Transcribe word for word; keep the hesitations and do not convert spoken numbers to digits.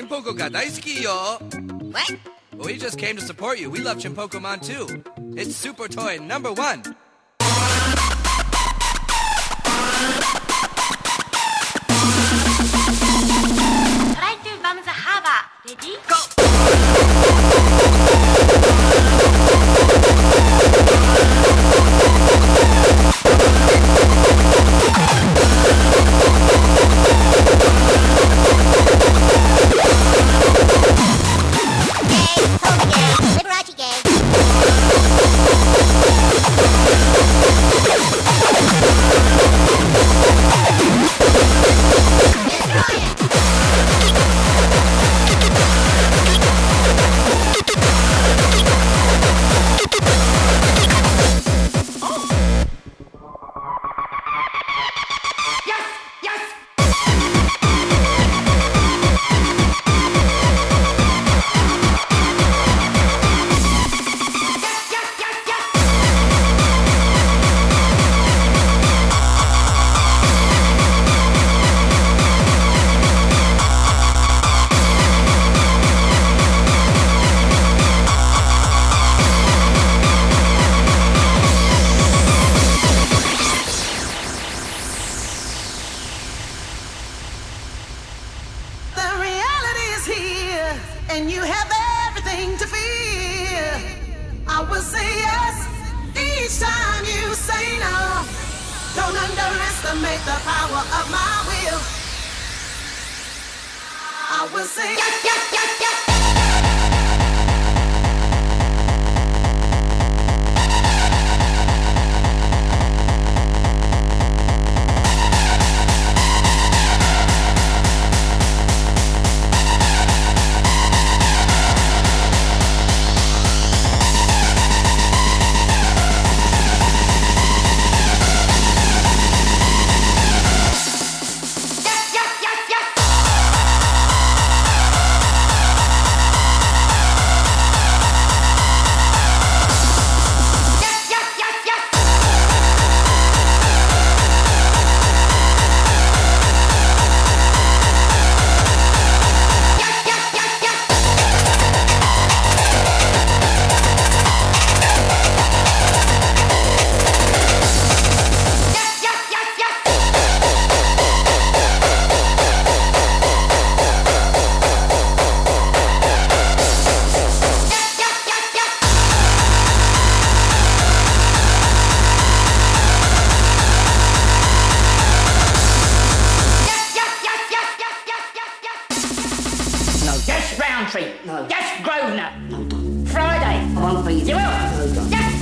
Chimpoko ga daisuki yo. What? Well, we just came to support you. We love Chimpokomon too. It's Super Toy number one. Try to bomb the harbor. Ready? Go! Liberace gang. And you have everything to fear. I will say yes each time you say no. Don't underestimate the power of my will. I will say yes, yes, yes, yes. Yes, Roundtree. No. Yes, Grosvenor. No, don't. Friday. I won't be there. You will. No, don't. Yes.